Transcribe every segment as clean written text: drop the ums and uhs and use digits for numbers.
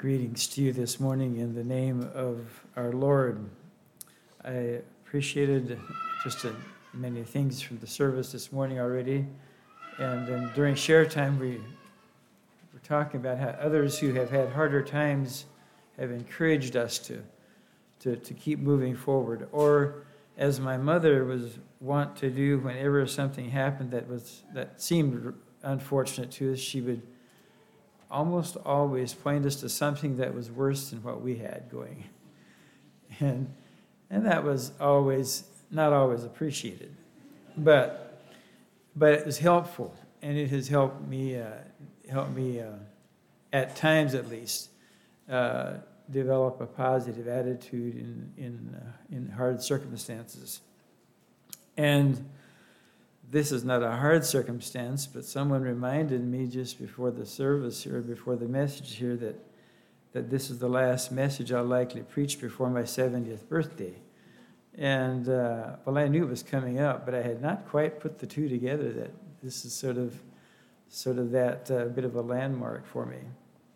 Greetings to you this morning in the name of our Lord. I appreciated just many things from the service this morning already. And then during share time, we were talking about how others who have had harder times have encouraged us to keep moving forward. Or as my mother was wont to do whenever something happened that seemed unfortunate to us, she would almost always point us to something that was worse than what we had going. And that was not always appreciated. But it was helpful, and it has helped me at times at least, develop a positive attitude in hard circumstances. And this is not a hard circumstance, but someone reminded me just before the service here, before the message here, that this is the last message I'll likely preach before my 70th birthday. And, I knew it was coming up, but I had not quite put the two together, that this is sort of that bit of a landmark for me.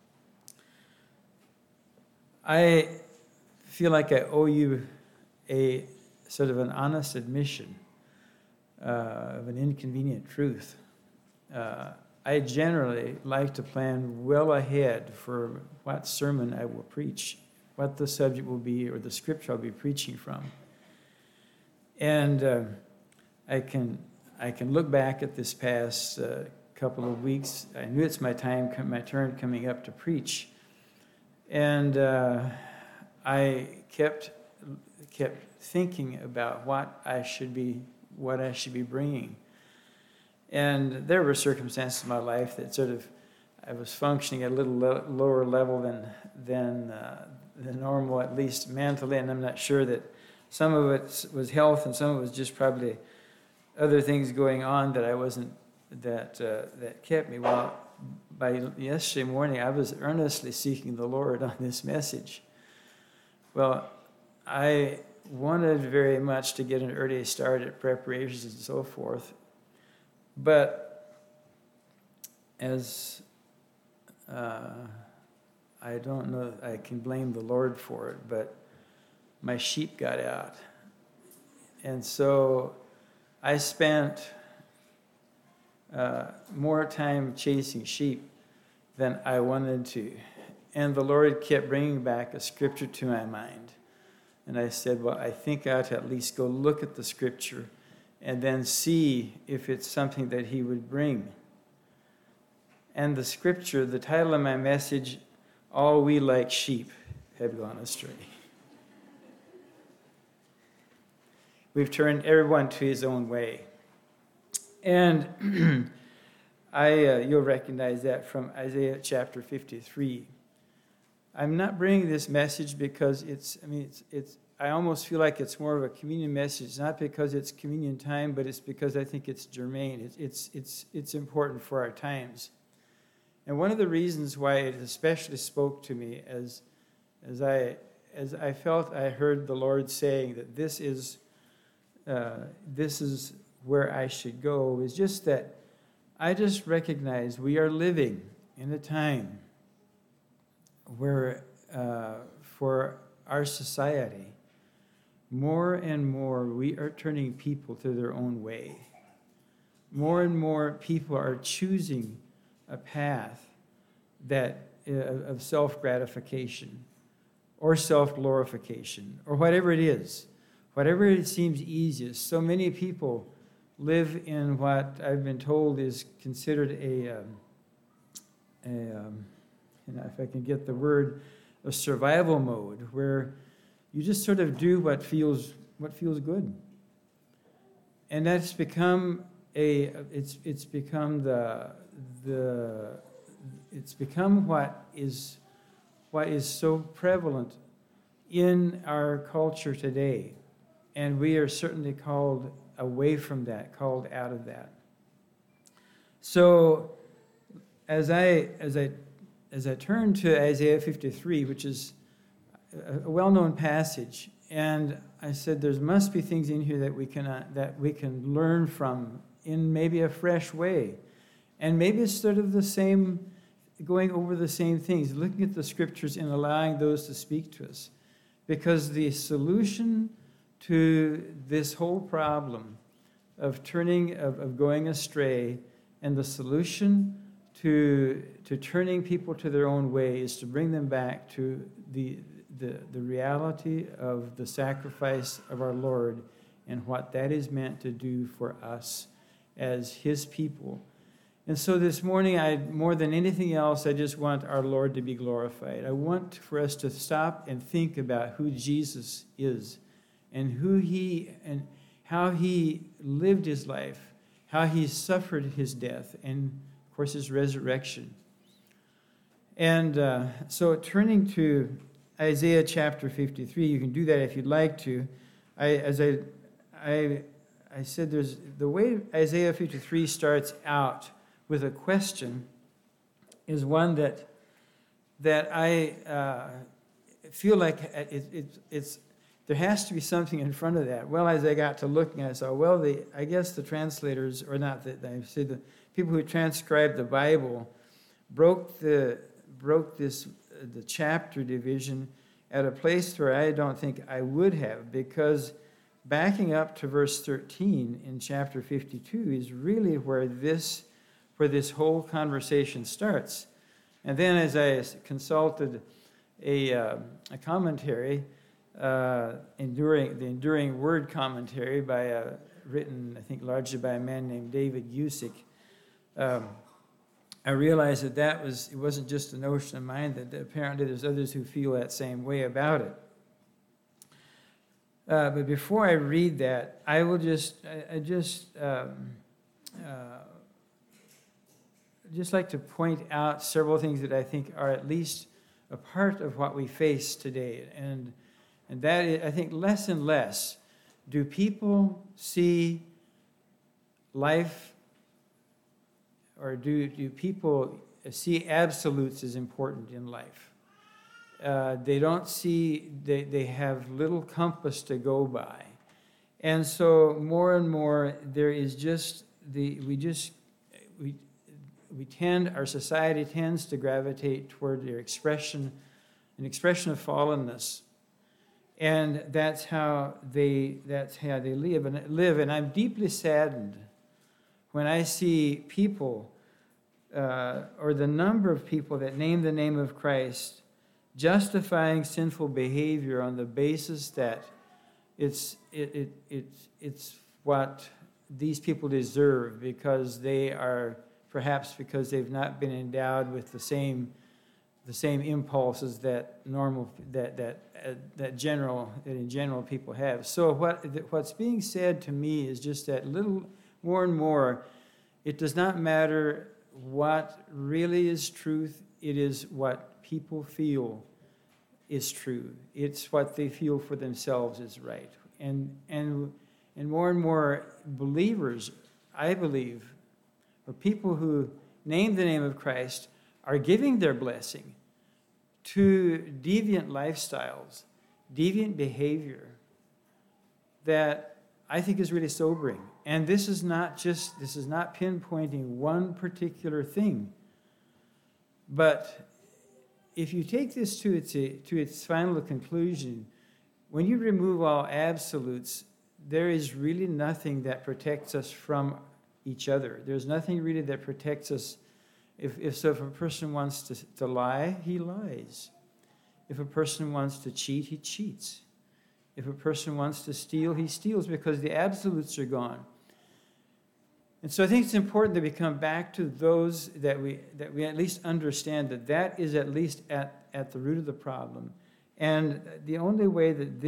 I feel like I owe you a sort of an honest admission of an inconvenient truth. I generally like to plan well ahead for what sermon I will preach, what the subject will be, or the scripture I'll be preaching from. And I can look back at this past couple of weeks. I knew it's my turn coming up to preach, and I kept thinking about what I should be bringing. And there were circumstances in my life that I was functioning at a little lower level than normal, at least mentally, and I'm not sure that some of it was health and some of it was just probably other things going on that kept me. Well, by yesterday morning, I was earnestly seeking the Lord on this message. Well, I wanted very much to get an early start at preparations and so forth, but as I don't know, I can blame the Lord for it, but my sheep got out, and so I spent more time chasing sheep than I wanted to, and the Lord kept bringing back a scripture to my mind. And I said, well, I think I ought to at least go look at the scripture and then see if it's something that he would bring. And the scripture, the title of my message, All We Like Sheep Have Gone Astray. We've turned everyone to his own way. And you'll recognize that from Isaiah chapter 53. I'm not bringing this message because I almost feel like it's more of a communion message, not because it's communion time, but it's because I think it's germane. It's important for our times. And one of the reasons why it especially spoke to me as I felt I heard the Lord saying that this is where I should go, is just that I just recognize we are living in a time where for our society, more and more we are turning people to their own way. More and more people are choosing a path of self-gratification or self-glorification or whatever it is, whatever it seems easiest. So many people live in what I've been told is considered if I can get the word, a survival mode, where you just sort of do what feels good, and that's become it's become what is so prevalent in our culture today, and we are certainly called away from that, called out of that. So as I turn to Isaiah 53, which is a well-known passage, and I said there must be things in here that we can learn from in maybe a fresh way, and maybe it's sort of the same going over the same things, looking at the scriptures and allowing those to speak to us. Because the solution to this whole problem of going astray, and the solution to turning people to their own way is to bring them back to the reality of the sacrifice of our Lord and what that is meant to do for us as his people. And so this morning, more than anything else, I just want our Lord to be glorified. I want for us to stop and think about who Jesus is and how he lived his life, how he suffered his death, and, of course, his resurrection. And so turning to Isaiah chapter 53, you can do that if you'd like to. I said there's the way Isaiah 53 starts out with a question is one that I feel like it's there has to be something in front of that. Well, as I got to looking, I saw, well, I guess the translators, or not, I say the people who transcribed the Bible broke the chapter division at a place where I don't think I would have, because backing up to verse 13 in chapter 52 is really where this whole conversation starts. And then as I consulted a commentary, the Enduring Word commentary written, I think, largely by a man named David Gusick, I realized that it wasn't just a notion of mine, that apparently there's others who feel that same way about it. But before I read that, I will just like to point out several things that I think are at least a part of what we face today. And that is, I think, less and less do people see life, or do people see absolutes as important in life. They don't see, they have little compass to go by. And so more and more there is just our society tends to gravitate toward an expression of fallenness. And that's how they live. And I'm deeply saddened when I see people, or the number of people that name the name of Christ, justifying sinful behavior on the basis that it's what these people deserve because they've not been endowed with the same impulses that in general people have. So what's being said to me is just that little more and more, it does not matter what really is truth. It is what people feel is true. It's what they feel for themselves is right. And more believers, I believe, or people who name the name of Christ, are giving their blessing to deviant lifestyles, deviant behavior that I think is really sobering. And this is not pinpointing one particular thing. But if you take this to its final conclusion, when you remove all absolutes, there is really nothing that protects us from each other. There's nothing really that protects us. If a person wants to lie, he lies. If a person wants to cheat, he cheats. If a person wants to steal, he steals, because the absolutes are gone. And so I think it's important that we come back to those that we at least understand that is at least at the root of the problem. And the only way that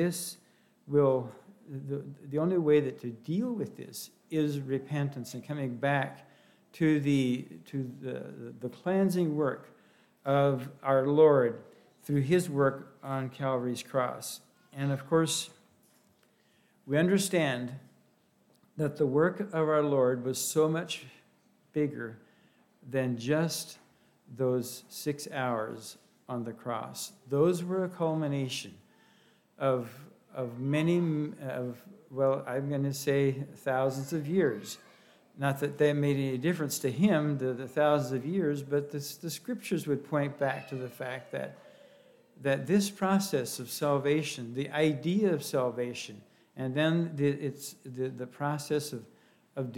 to deal with this is repentance and coming back to the cleansing work of our Lord through his work on Calvary's cross. And of course, we understand that the work of our Lord was so much bigger than just those 6 hours on the cross. Those were a culmination of many, I'm going to say thousands of years. Not that that made any difference to him, the thousands of years, but the scriptures would point back to the fact that this process of salvation, the idea of salvation, and then the process of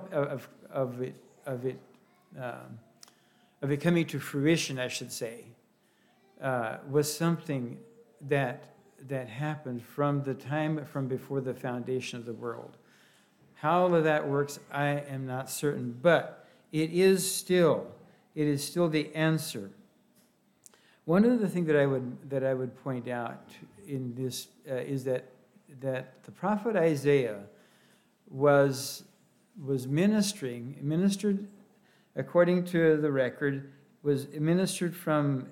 it coming to fruition, I should say, was something that happened from before the foundation of the world. How all of that works, I am not certain, but it is still the answer. One of the things that I would point out in this is that the prophet Isaiah was ministered according to the record, was ministered from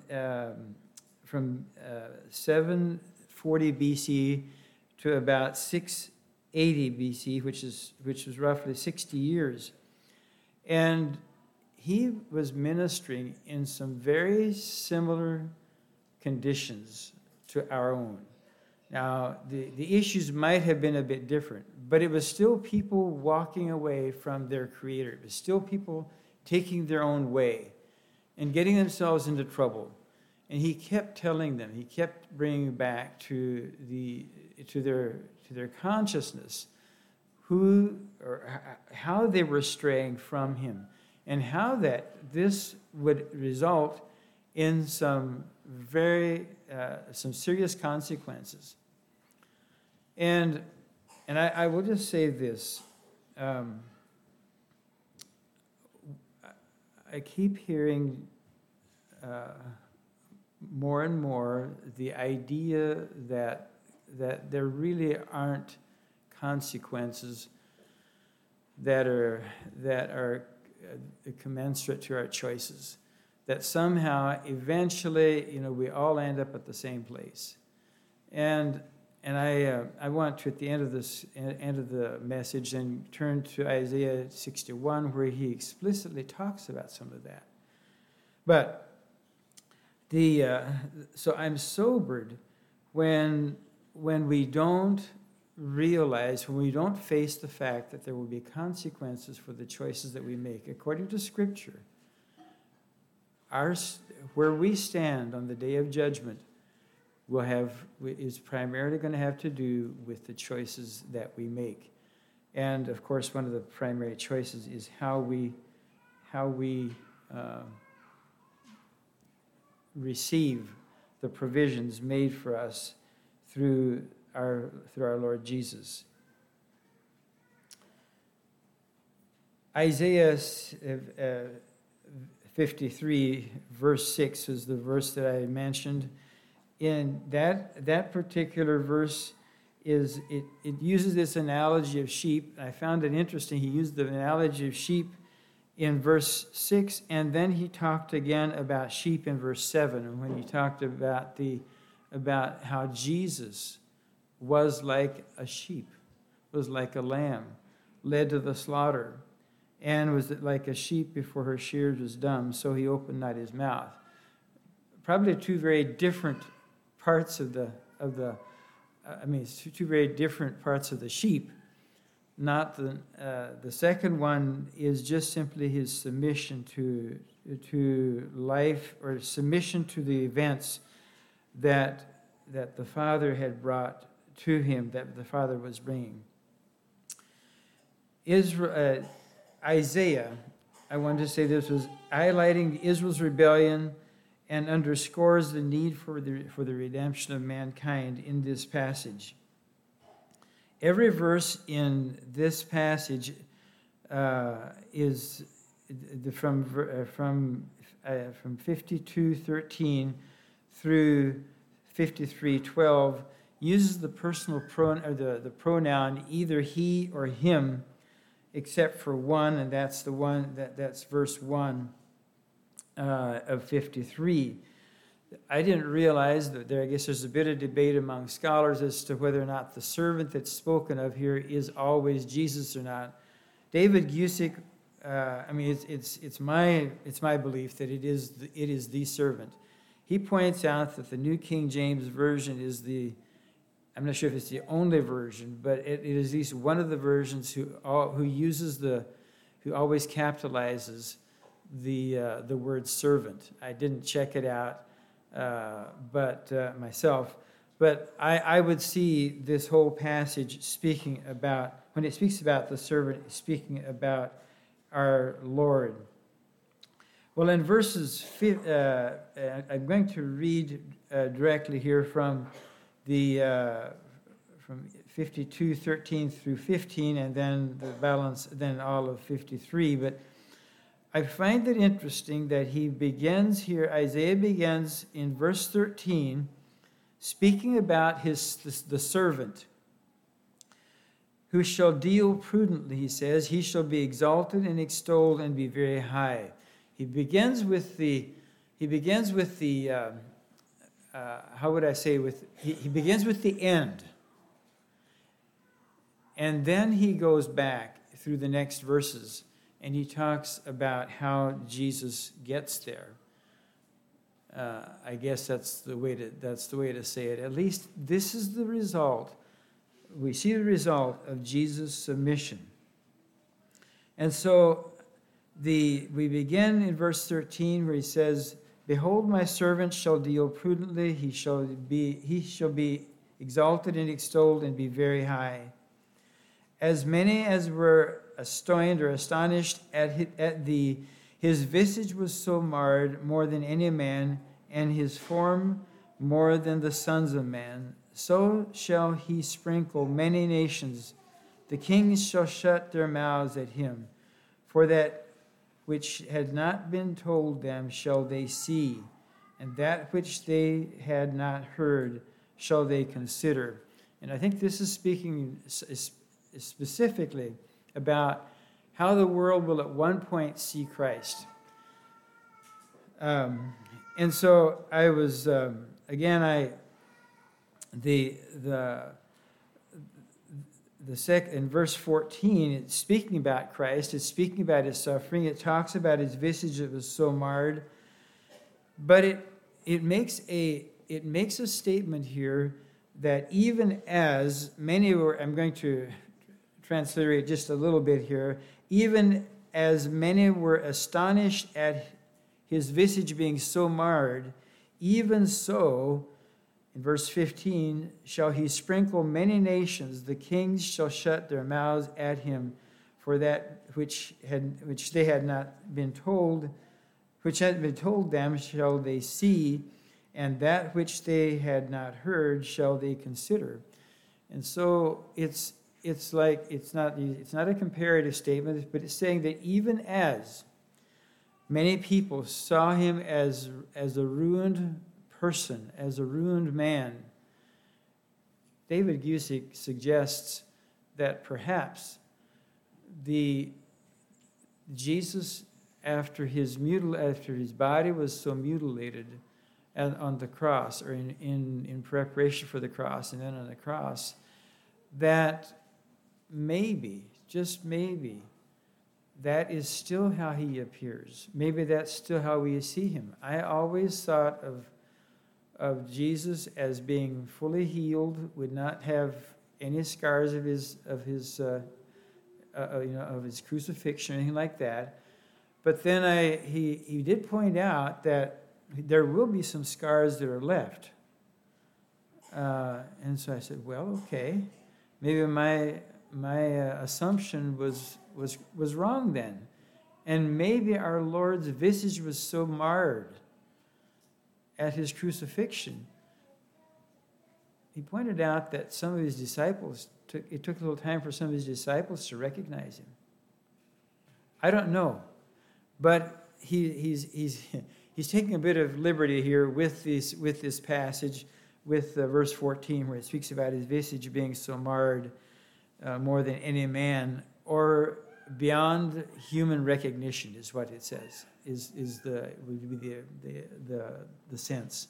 740 BC to about 680 BC, which was roughly 60 years. And he was ministering in some very similar conditions to our own. Now, the issues might have been a bit different, but it was still people walking away from their Creator. It was still people taking their own way and getting themselves into trouble. And he kept telling them, he kept bringing back to their consciousness how they were straying from him, and how that this would result in some serious consequences. And I will just say this. I keep hearing more and more the idea that there really aren't consequences that are commensurate to our choices. That somehow, eventually, we all end up at the same place. And I want to, at the end of the message, then turn to Isaiah 61, where he explicitly talks about some of that. But so I'm sobered when we don't realize, when we don't face the fact that there will be consequences for the choices that we make. According to Scripture, where we stand on the day of judgment is primarily going to have to do with the choices that we make. And of course, one of the primary choices is how we receive the provisions made for us through our Lord Jesus. Isaiah 53, verse 6 is the verse that I mentioned. In that particular verse it uses this analogy of sheep. I found it interesting. He used the analogy of sheep in verse 6, and then he talked again about sheep in verse 7, and when he talked about how Jesus was like a sheep, was like a lamb led to the slaughter, and was like a sheep before her shears was dumb, so he opened not his mouth. Probably two very different parts of two very different parts of the sheep. Not the second one is just simply his submission to life, or submission to the events that the Father had brought to him, that the Father was bringing. Isaiah, I wanted to say this, was highlighting Israel's rebellion and underscores the need for the redemption of mankind in this passage. Every verse in this passage is from 52:13 through 53:12 uses the personal pronoun, or the pronoun either he or him, except for one, and that's the one that's verse 1 of 53. I didn't realize that I guess there's a bit of debate among scholars as to whether or not the servant that's spoken of here is always Jesus or not. David Gusick, it's my belief that it is the servant. He points out that the New King James Version is I'm not sure if it's the only version, but it is at least one of the versions who who always capitalizes the word servant. I didn't check it out, but myself. But I would see this whole passage speaking about, when it speaks about the servant, speaking about our Lord. Well, in verses, I'm going to read directly here from from 52:13 through 15, and then the balance, then all of 53. But I find it interesting that he begins here, Isaiah begins in verse 13, speaking about the servant who shall deal prudently, he says. He shall be exalted and extolled and be very high. He begins with the how would I say, he begins with the end. And then he goes back through the next verses and he talks about how Jesus gets there. I guess that's the way to say it. At least this is the result. We see the result of Jesus' submission. And so we begin in verse 13 where he says, "Behold, my servant shall deal prudently; he shall be exalted and extolled and be very high. As many as were astonished at his visage was so marred more than any man, and his form more than the sons of man. So shall he sprinkle many nations. The kings shall shut their mouths at him. For that which had not been told them shall they see, and that which they had not heard shall they consider." And I think this is speaking specifically about how the world will at one point see Christ. And so I was, in verse 14, it's speaking about Christ. It's speaking about his suffering. It talks about his visage that was so marred. But it makes a statement here that even as many were, I'm going to transliterate just a little bit here, even as many were astonished at his visage being so marred, even so, in verse 15, shall he sprinkle many nations. The kings shall shut their mouths at him, for that which they had not been told, which had been told them shall they see, and that which they had not heard shall they consider. And so it's not a comparative statement, but it's saying that even as many people saw him as a ruined person, as a ruined man, David Gusick suggests that perhaps Jesus, after his body was so mutilated on the cross, or in preparation for the cross, and then on the cross, that maybe, just maybe, that is still how he appears. Maybe that's still how we see him. I always thought of Jesus as being fully healed, would not have any scars of his crucifixion or anything like that. But then he did point out that there will be some scars that are left. And so I said, well, okay, maybe my assumption was wrong then. And maybe our Lord's visage was so marred at his crucifixion. He pointed out that some of his disciples, it took a little time for some of his disciples to recognize him. I don't know, but he's taking a bit of liberty here with this passage, with verse 14, where it speaks about his visage being so marred more than any man, or beyond human recognition, is what it says. Would be the sense.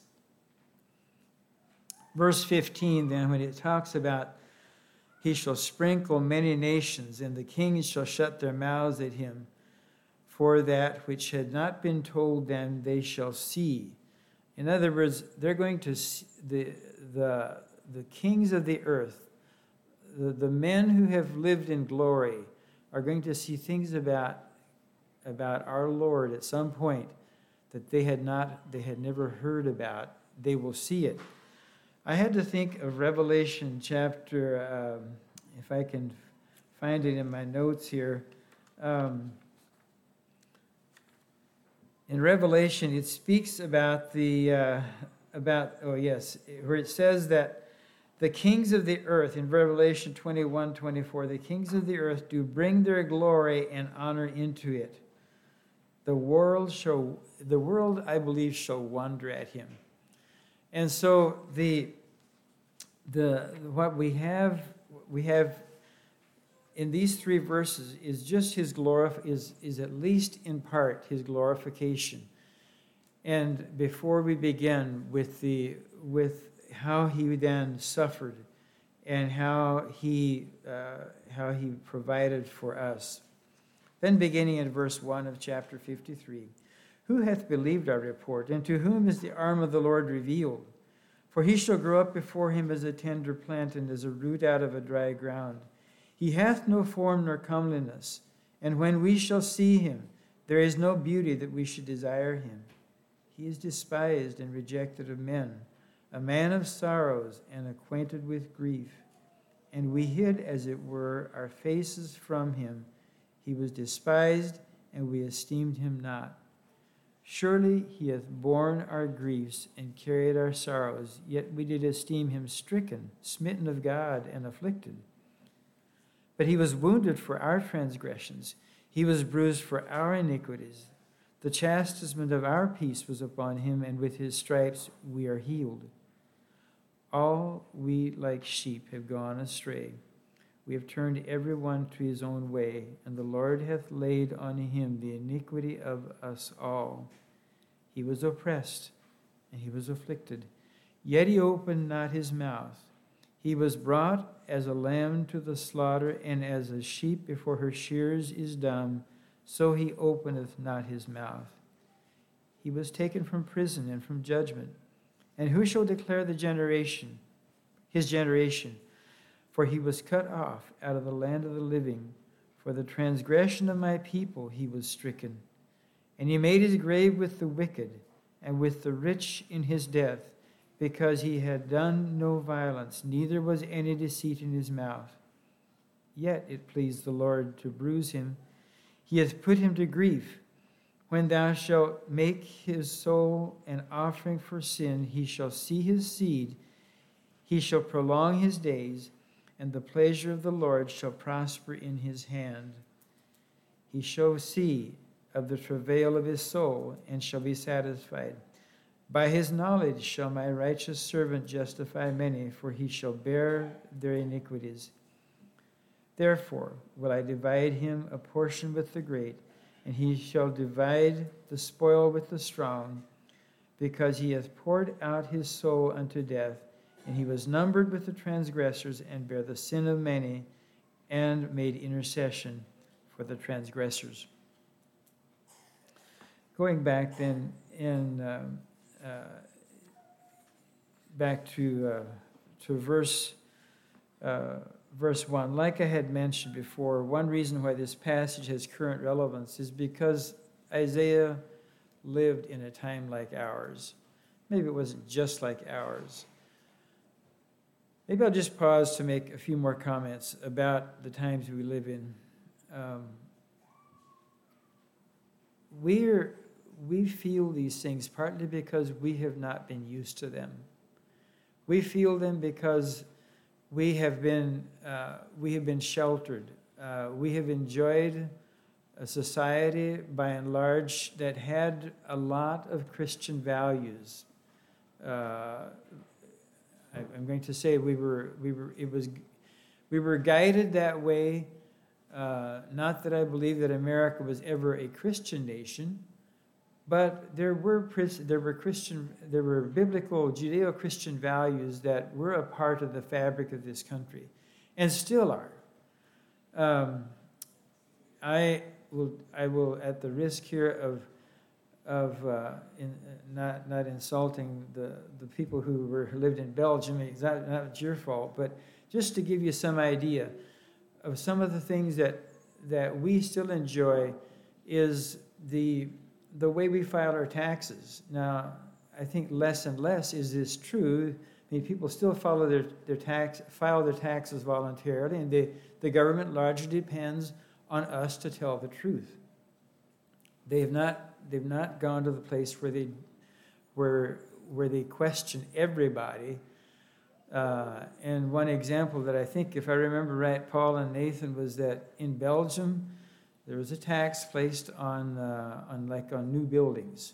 Verse 15, then, when it talks about he shall sprinkle many nations, and the kings shall shut their mouths at him, for that which had not been told them they shall see. In other words, they're going to see the kings of the earth, the men who have lived in glory, are going to see things about about our Lord at some point that they had never heard about, they will see it. I had to think of Revelation chapter, if I can find it in my notes here. In Revelation, it speaks about where it says that the kings of the earth, in Revelation 21:24, the kings of the earth do bring their glory and honor into it. The world, I believe, shall wonder at him. And so what we have in these three verses is just his is at least in part his glorification. And before we begin with how he then suffered and how he provided for us. Then beginning in verse 1 of chapter 53, who hath believed our report, and to whom is the arm of the Lord revealed? For he shall grow up before him as a tender plant and as a root out of a dry ground. He hath no form nor comeliness, and when we shall see him, there is no beauty that we should desire him. He is despised and rejected of men, a man of sorrows and acquainted with grief. And we hid, as it were, our faces from him. He was despised, and we esteemed him not. Surely he hath borne our griefs and carried our sorrows, yet we did esteem him stricken, smitten of God, and afflicted. But he was wounded for our transgressions. He was bruised for our iniquities. The chastisement of our peace was upon him, and with his stripes we are healed. All we like sheep have gone astray. We have turned every one to his own way, and the Lord hath laid on him the iniquity of us all. He was oppressed, and he was afflicted, yet he opened not his mouth. He was brought as a lamb to the slaughter, and as a sheep before her shearers is dumb, so he openeth not his mouth. He was taken from prison and from judgment. And who shall declare his generation? For he was cut off out of the land of the living. For the transgression of my people he was stricken. And he made his grave with the wicked, and with the rich in his death, because he had done no violence, neither was any deceit in his mouth. Yet it pleased the Lord to bruise him. He hath put him to grief. When thou shalt make his soul an offering for sin, he shall see his seed. He shall prolong his days, and the pleasure of the Lord shall prosper in his hand. He shall see of the travail of his soul, and shall be satisfied. By his knowledge shall my righteous servant justify many, for he shall bear their iniquities. Therefore will I divide him a portion with the great, and he shall divide the spoil with the strong, because he hath poured out his soul unto death, and he was numbered with the transgressors, and bare the sin of many, and made intercession for the transgressors. Going back then back to verse 1, like I had mentioned before, one reason why this passage has current relevance is because Isaiah lived in a time like ours. Maybe it wasn't just like ours. Maybe I'll just pause to make a few more comments about the times we live in. We feel these things partly because we have not been used to them. We feel them because we have been sheltered. We have enjoyed a society, by and large, that had a lot of Christian values. I'm going to say we were guided that way. Not that I believe that America was ever a Christian nation, but there were biblical Judeo-Christian values that were a part of the fabric of this country, and still are. I will, at the risk here of not insulting the people who lived in Belgium, it's not your fault, but just to give you some idea of some of the things that we still enjoy is the way we file our taxes. Now, I think less and less is this true. I mean, people still file their taxes voluntarily, and the government largely depends on us to tell the truth. They've not gone to the place where they question everybody. And one example that I think, if I remember right, Paul and Nathan, was that in Belgium there was a tax placed on new buildings.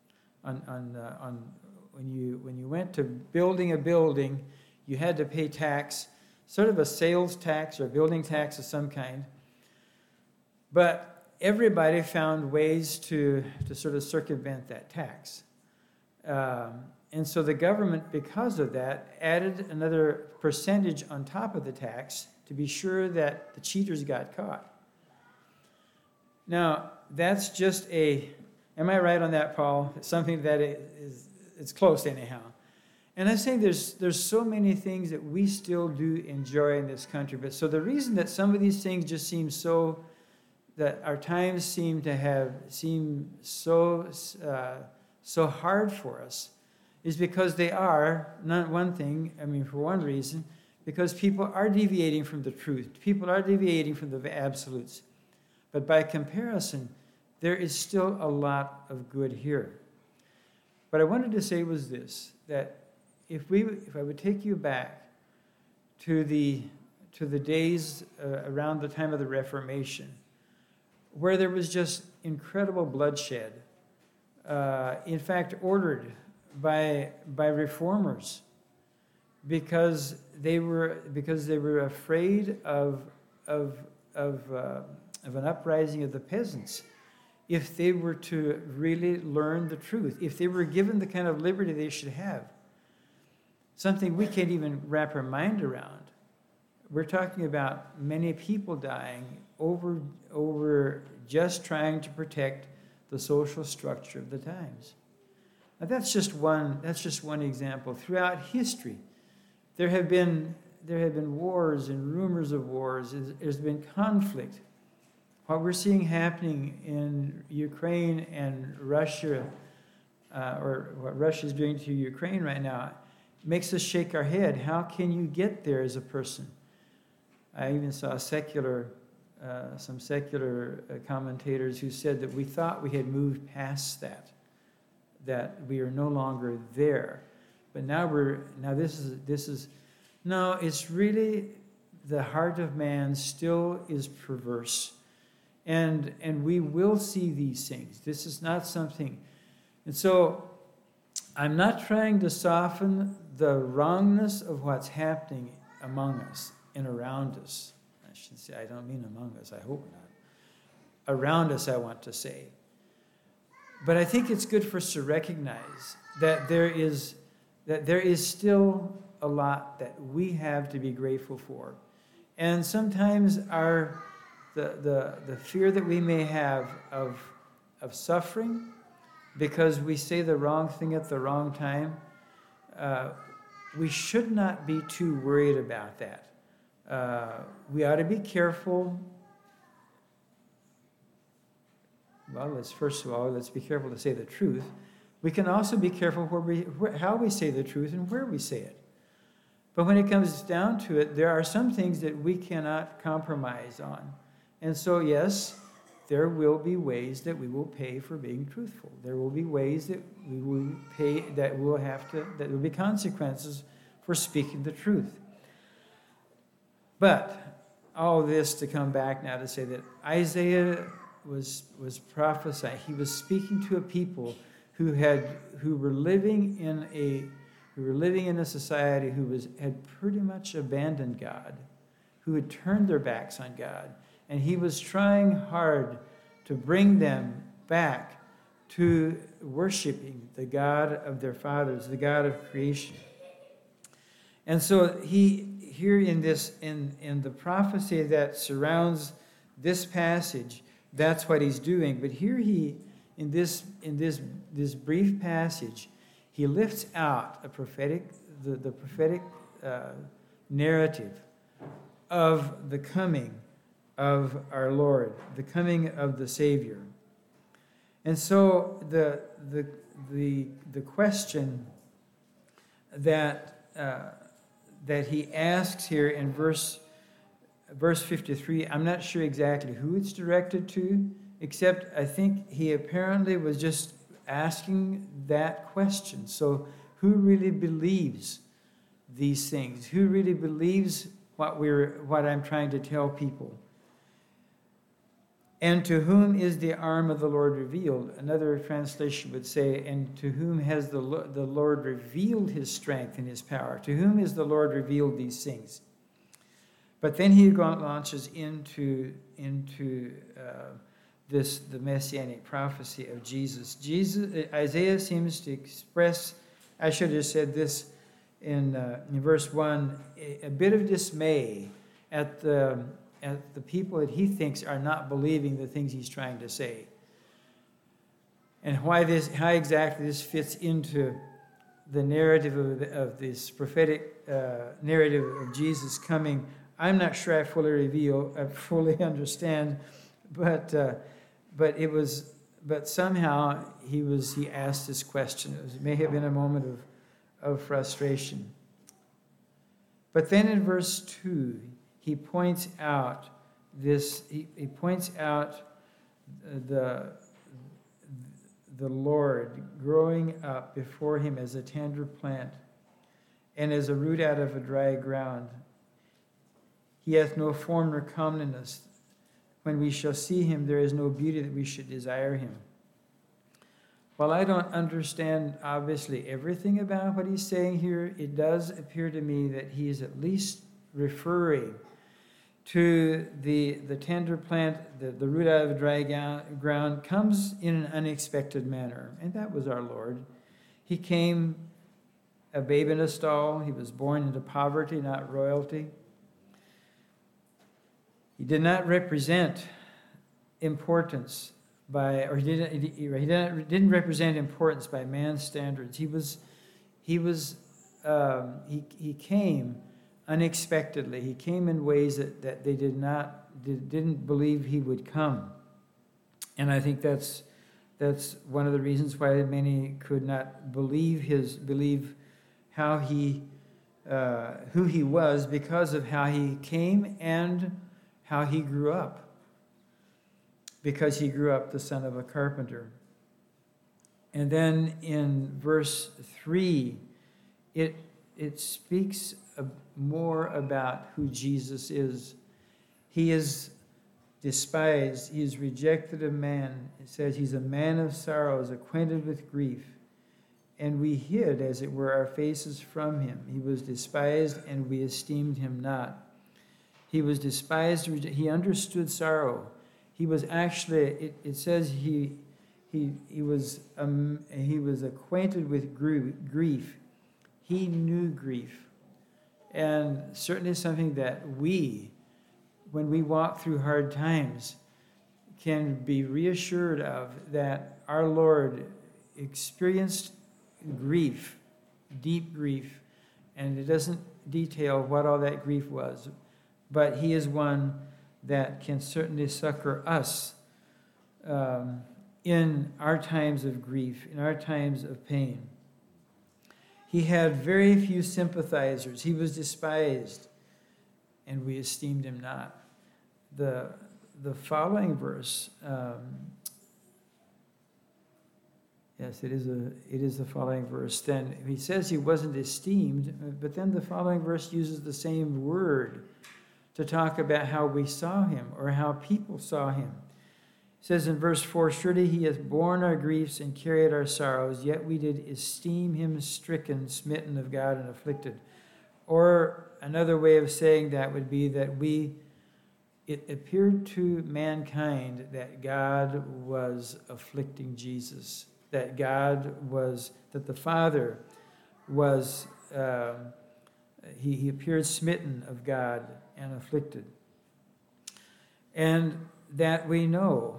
When you went to building a building, you had to pay tax, sort of a sales tax or building tax of some kind. But everybody found ways to sort of circumvent that tax. And so the government, because of that, added another percentage on top of the tax to be sure that the cheaters got caught. Now, that's just am I right on that, Paul? It's something that it's close anyhow. And I say there's so many things that we still do enjoy in this country. But so the reason that some of these things just seem so, that our times seem so hard for us, is because they are, not one thing, I mean, for one reason, because people are deviating from the truth. People are deviating from the absolutes. But by comparison, there is still a lot of good here. What I wanted to say was this, that if I would take you back to the days around the time of the Reformation, where there was just incredible bloodshed, in fact, ordered by reformers, because they were afraid of an uprising of the peasants. If they were to really learn the truth, if they were given the kind of liberty they should have, something we can't even wrap our mind around. We're talking about many people dying over just trying to protect the social structure of the times. Now that's just one example. Throughout history, there have been wars and rumors of wars. There's been conflict. What we're seeing happening in Ukraine and Russia, or what Russia is doing to Ukraine right now, makes us shake our head. How can you get there as a person? I even saw some secular commentators who said that we thought we had moved past that we are no longer there. But now this is no, it's really the heart of man still is perverse. And we will see these things. This is not something. And so I'm not trying to soften the wrongness of what's happening among us and around us. I should say, I don't mean among us, I hope not. Around us, I want to say. But I think it's good for us to recognize that there is still a lot that we have to be grateful for. And sometimes the fear that we may have of suffering because we say the wrong thing at the wrong time, we should not be too worried about that. We ought to be careful. Well, let's be careful to say the truth. We can also be careful how we say the truth and where we say it. But when it comes down to it, there are some things that we cannot compromise on. And so, yes, there will be ways that we will pay for being truthful. There will be ways that we will pay, that will be consequences for speaking the truth. But all this to come back now to say that Isaiah was prophesying. He was speaking to a people who were living in a society who had pretty much abandoned God, who had turned their backs on God. And he was trying hard to bring them back to worshiping the God of their fathers, the God of creation. And so here in the prophecy that surrounds this passage, that's what he's doing. But here in this brief passage, he lifts out the prophetic narrative of the coming of our Lord, the coming of the Savior. And so the question that he asks here in verse 53, I'm not sure exactly who it's directed to, except I think he apparently was just asking that question. So who really believes these things? Who really believes what I'm trying to tell people? And to whom is the arm of the Lord revealed? Another translation would say, and to whom has the Lord revealed his strength and his power? To whom has the Lord revealed these things? But then he launches into the messianic prophecy of Jesus. Isaiah seems to express, I should have said this in verse 1, a bit of dismay at the people that he thinks are not believing the things he's trying to say. And how exactly this fits into the narrative of this prophetic narrative of Jesus coming, I'm not sure I fully understand, but somehow he asked this question. It may have been a moment of frustration. But then in verse 2, he points out he points out the Lord growing up before him as a tender plant and as a root out of a dry ground. He hath no form nor comeliness. When we shall see him, there is no beauty that we should desire him. While I don't understand, obviously, everything about what he's saying here, it does appear to me that he is at least referring to the tender plant, the root out of a dry ground, comes in an unexpected manner. And that was our Lord. He came a babe in a stall. He was born into poverty, not royalty. He did not represent importance he didn't represent importance by man's standards. He came unexpectedly. He came in ways that they didn't believe he would come. And I think that's one of the reasons why many could not believe how who he was, because of how he came and how he grew up. Because he grew up the son of a carpenter. And then in verse 3, it speaks more about who Jesus is. He is despised. He is rejected of man. It says he's a man of sorrows, acquainted with grief. And we hid, as it were, our faces from him. He was despised, and we esteemed him not. He was despised. He understood sorrow. He was actually, it says he was acquainted with grief. He knew grief. And certainly something that when we walk through hard times, can be reassured of, that our Lord experienced grief, deep grief, and it doesn't detail what all that grief was, but he is one that can certainly succor us in our times of grief, in our times of pain. He had very few sympathizers. He was despised, and we esteemed him not. The following verse, yes, it is the following verse. Then he says he wasn't esteemed, but then the following verse uses the same word to talk about how we saw him, or how people saw him. It says in verse 4, surely he hath borne our griefs and carried our sorrows, yet we did esteem him stricken, smitten of God, and afflicted. Or another way of saying that would be that it appeared to mankind that God was afflicting Jesus, that the Father was, he appeared smitten of God and afflicted. And that we know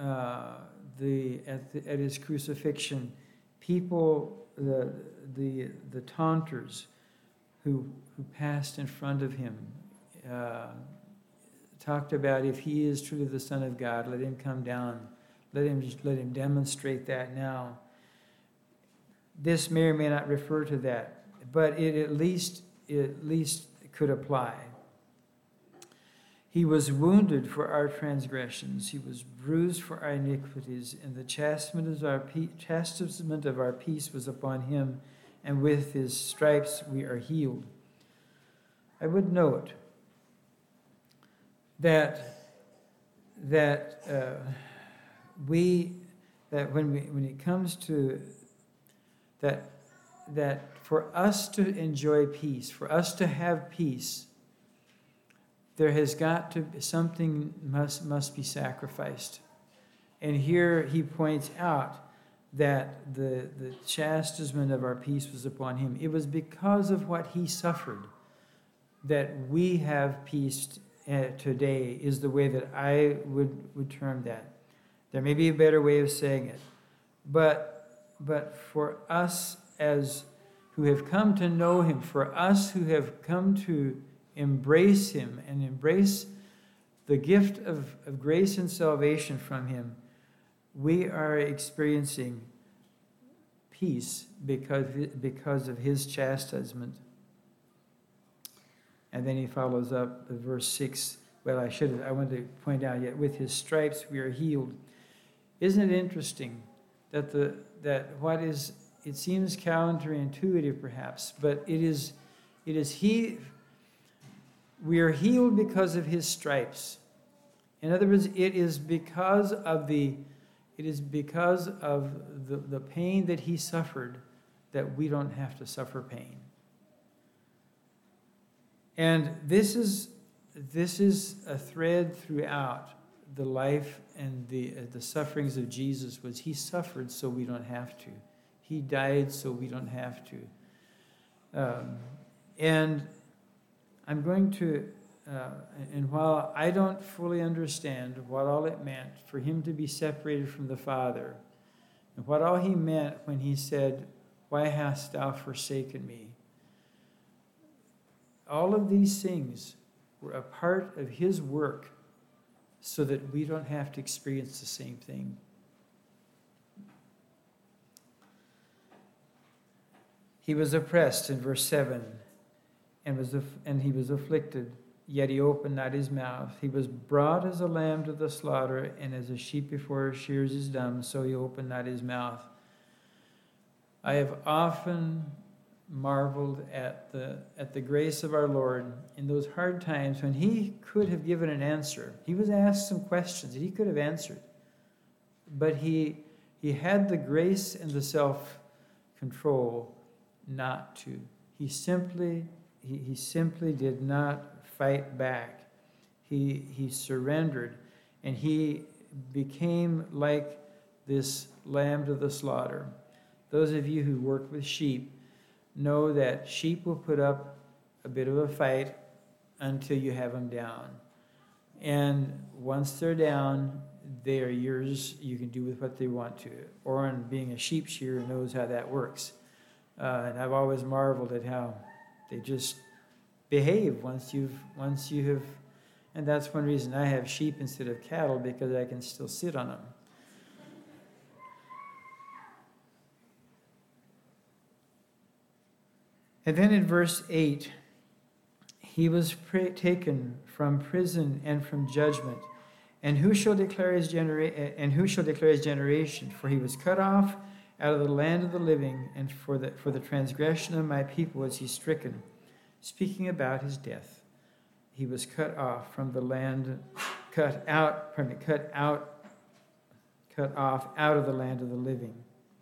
at his crucifixion, people, the taunters who passed in front of him, talked about, if he is truly the Son of God, let him come down Let him demonstrate that now. This may or may not refer to that, but it at least could apply. He was wounded for our transgressions. He was bruised for our iniquities, and the chastisement of our peace was upon him, and with his stripes we are healed. I would note that when it comes to that for us to enjoy peace, for us to have peace, there has got to be something must be sacrificed. And here he points out that the chastisement of our peace was upon him. It was because of what he suffered that we have peace today, is the way that I would term that. There may be a better way of saying it. But for us as who have come to know him, for us who have come to embrace him and embrace the gift of grace and salvation from him, we are experiencing peace because of his chastisement. And then he follows up with verse 6. Well, I wanted to point out yet, with his stripes we are healed. Isn't it interesting that it seems counterintuitive perhaps, but it is we are healed because of his stripes. In other words, it is because of the pain that he suffered that we don't have to suffer pain. And this is a thread throughout the life and the sufferings of Jesus. Was he suffered so we don't have to. He died so we don't have to. And I'm going to, and while I don't fully understand what all it meant for him to be separated from the Father, and what all he meant when he said, "Why hast thou forsaken me?" All of these things were a part of his work so that we don't have to experience the same thing. He was oppressed in verse 7, and he was afflicted, yet he opened not his mouth. He was brought as a lamb to the slaughter, and as a sheep before her shears is dumb, so he opened not his mouth. I have often marveled at the grace of our Lord in those hard times when he could have given an answer. He was asked some questions that he could have answered, but he had the grace and the self-control not to. He simply did not fight back. He surrendered, and he became like this lamb to the slaughter. Those of you who work with sheep know that sheep will put up a bit of a fight until you have them down. And once they're down, they are yours. You can do with what they want to. Oren, being a sheep shearer, knows how that works. And I've always marveled at how they just behave once you have, and that's one reason I have sheep instead of cattle, because I can still sit on them. And then in verse 8, he was taken from prison and from judgment. And who shall declare his generation? For he was cut off out of the land of the living, and for the transgression of my people was he stricken. Speaking about his death, he was cut off from the land, cut off out of the land of the living.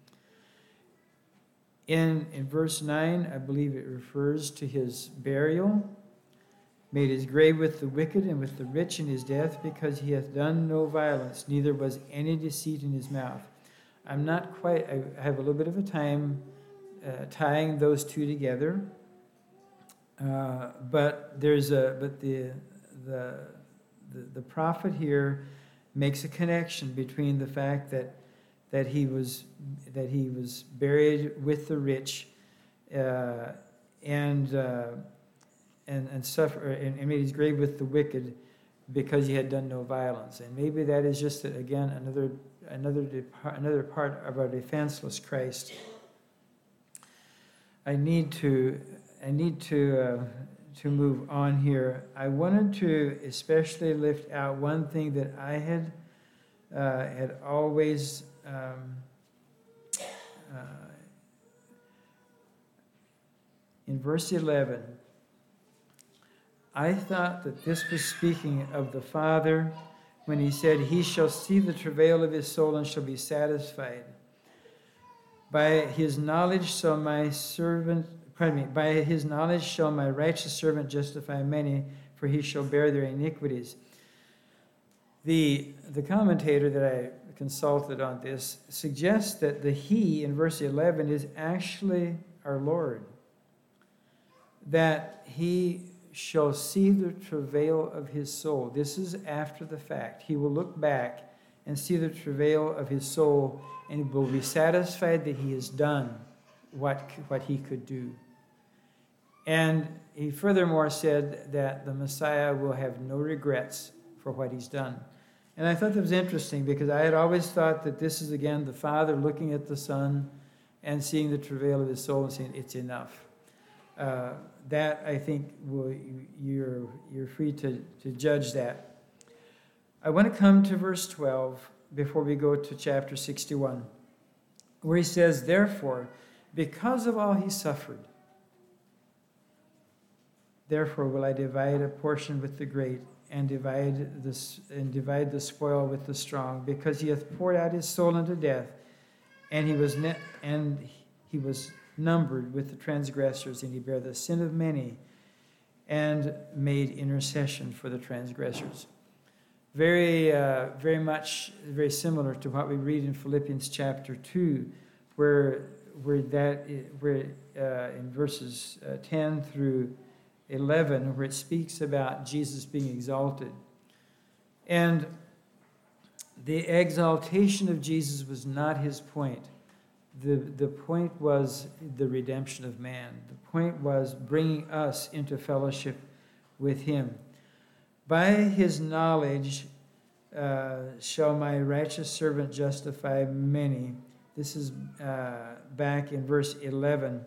In verse 9, I believe it refers to his burial. Made his grave with the wicked and with the rich in his death, because he hath done no violence, neither was any deceit in his mouth. I'm not quite, I have a little bit of a time tying those two together. But the prophet here makes a connection between the fact that he was buried with the rich, and made his grave with the wicked, because he had done no violence. And maybe that is just again another another part of our defenseless Christ. I need to move on here. I wanted to especially lift out one thing that I had always in verse 11. I thought that this was speaking of the Father when he said, "He shall see the travail of his soul and shall be satisfied. By his knowledge shall my righteous servant justify many, for he shall bear their iniquities." The commentator that I consulted on this suggests that the he in verse 11 is actually our Lord. That he shall see the travail of his soul. This is after the fact. He will look back and see the travail of his soul, and he will be satisfied that he has done what he could do. And he furthermore said that the Messiah will have no regrets for what he's done. And I thought that was interesting, because I had always thought that this is, again, the Father looking at the Son and seeing the travail of his soul and saying, it's enough. That, I think, you're free to judge that. I want to come to verse 12 before we go to chapter 61, where he says, "Therefore, because of all he suffered, therefore will I divide a portion with the great, and divide the spoil with the strong, because he hath poured out his soul unto death, and he was numbered with the transgressors, and he bare the sin of many, and made intercession for the transgressors." Very similar to what we read in Philippians chapter 2, where in verses 10 through 11, where it speaks about Jesus being exalted. And the exaltation of Jesus was not his point. The point was the redemption of man. The point was bringing us into fellowship with him. By his knowledge shall my righteous servant justify many. This is back in verse 11.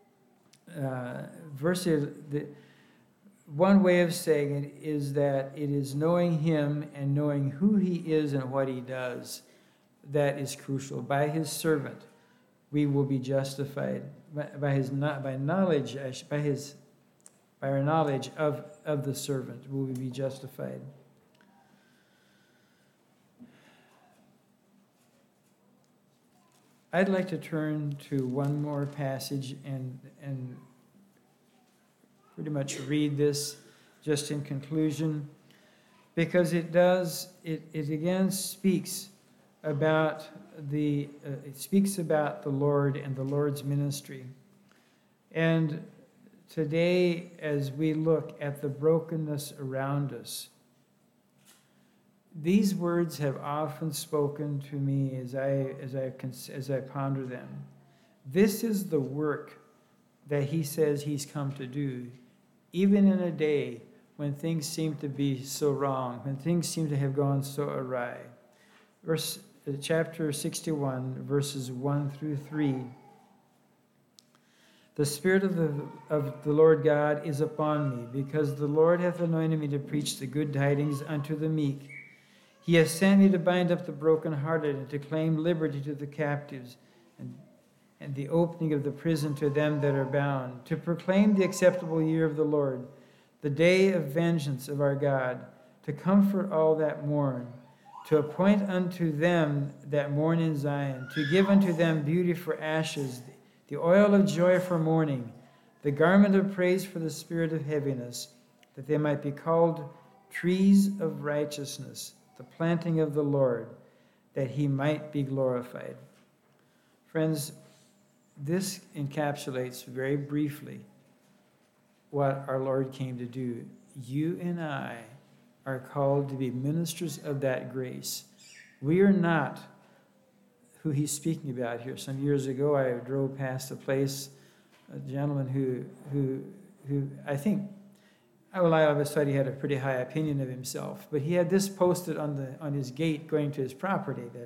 One way of saying it is that it is knowing him and knowing who he is and what he does that is crucial. By his servant, we will be justified. By our knowledge of the servant, will we be justified. I'd like to turn to one more passage and pretty much read this just in conclusion, because it again speaks about the Lord and the Lord's ministry. And today, as we look at the brokenness around us, these words have often spoken to me as I ponder them. This is the work that he says he's come to do, even in a day when things seem to be so wrong, when things seem to have gone so awry. Chapter 61, verses 1 through 3. "The Spirit of the Lord God is upon me, because the Lord hath anointed me to preach the good tidings unto the meek. He hath sent me to bind up the brokenhearted, and to claim liberty to the captives, and the opening of the prison to them that are bound, to proclaim the acceptable year of the Lord, the day of vengeance of our God, to comfort all that mourn, to appoint unto them that mourn in Zion, to give unto them beauty for ashes, the oil of joy for mourning, the garment of praise for the spirit of heaviness, that they might be called trees of righteousness, the planting of the Lord, that he might be glorified." Friends, this encapsulates very briefly what our Lord came to do. You and I are called to be ministers of that grace. We are not who he's speaking about here. Some years ago, I drove past a place, a gentleman who I think, I always thought he had a pretty high opinion of himself, but he had this posted on his gate going to his property, that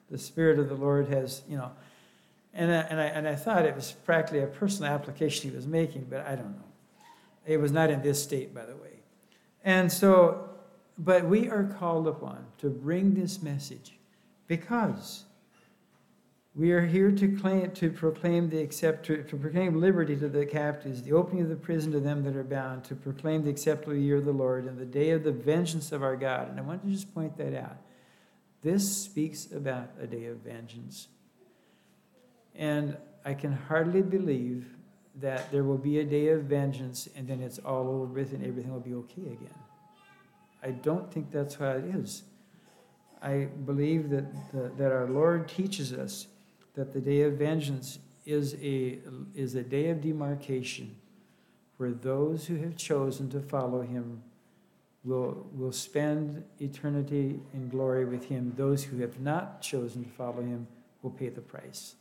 the Spirit of the Lord has, and I thought it was practically a personal application he was making, but I don't know. It was not in this state, by the way. And so, but we are called upon to bring this message because we are here to proclaim liberty to the captives, the opening of the prison to them that are bound, to proclaim the acceptable year of the Lord and the day of the vengeance of our God. And I want to just point that out. This speaks about a day of vengeance. And I can hardly believe that there will be a day of vengeance and then it's all over with and everything will be okay again. I don't think that's how it is. I believe that our Lord teaches us that the day of vengeance is a day of demarcation where those who have chosen to follow him will spend eternity in glory with him. Those who have not chosen to follow him will pay the price.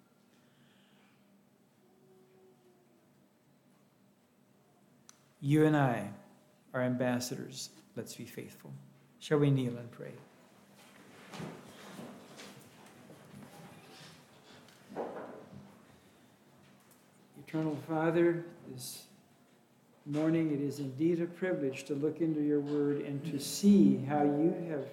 You and I are ambassadors. Let's be faithful. Shall we kneel and pray? Eternal Father, this morning it is indeed a privilege to look into your word and to see how you have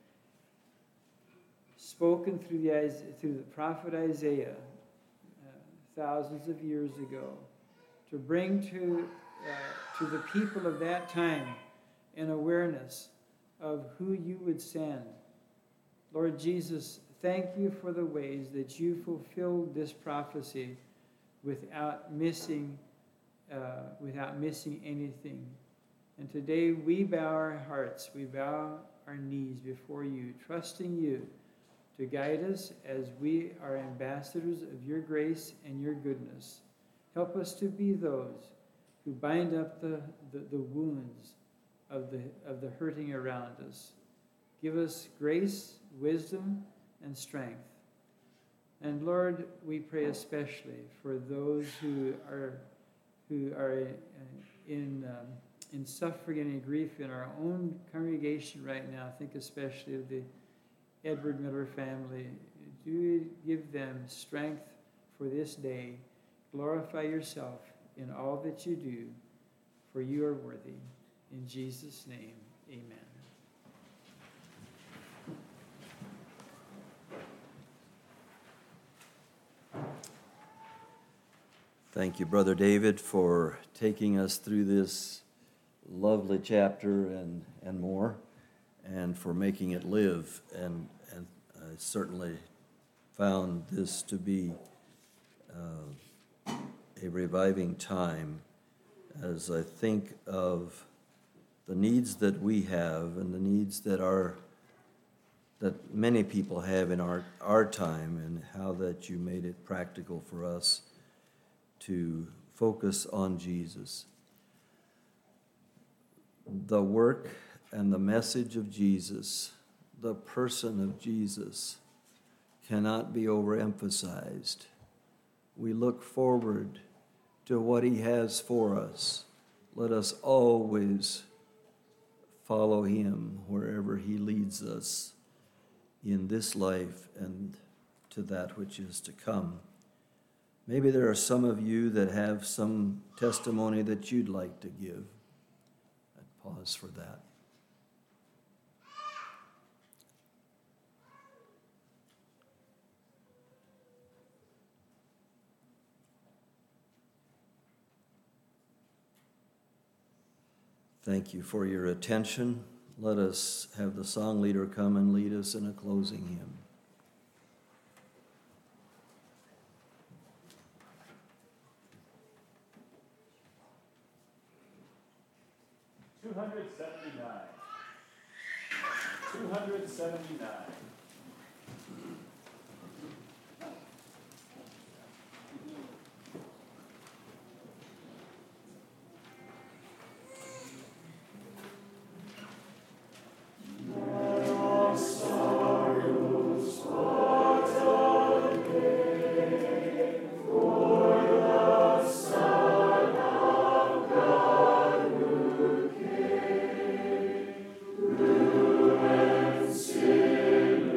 spoken through the prophet Isaiah thousands of years ago to bring to the people of that time an awareness of who you would send. Lord Jesus, thank you for the ways that you fulfilled this prophecy without missing anything. And today we bow our hearts, we bow our knees before you, trusting you to guide us as we are ambassadors of your grace and your goodness. Help us to be those who bind up the wounds of the hurting around us. Give us grace, wisdom, and strength. And Lord, we pray especially for those who are in suffering and in grief in our own congregation right now. Think especially of the Edward Miller family. Do give them strength for this day. Glorify yourself in all that you do, for you are worthy. In Jesus' name, amen. Thank you, Brother David, for taking us through this lovely chapter and more, and for making it live. And I certainly found this to be a reviving time as I think of the needs that we have and the needs that many people have in our time, and how that you made it practical for us to focus on Jesus. The work and the message of Jesus, the person of Jesus, cannot be overemphasized. We look forward to what he has for us. Let us always follow him wherever he leads us in this life and to that which is to come. Maybe there are some of you that have some testimony that you'd like to give. I'd pause for that. Thank you for your attention. Let us have the song leader come and lead us in a closing hymn. $279. Sin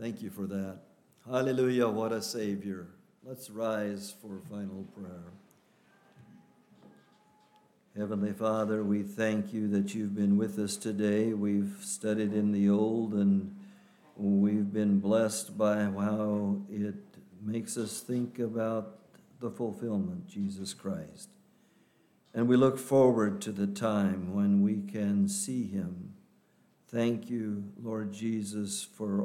Thank you for that. Hallelujah, what a Savior. Let's rise for final prayer. Heavenly Father, we thank you that you've been with us today. We've studied in the Old, and we've been blessed by how it makes us think about the fulfillment, Jesus Christ. And we look forward to the time when we can see him. Thank you, Lord Jesus, for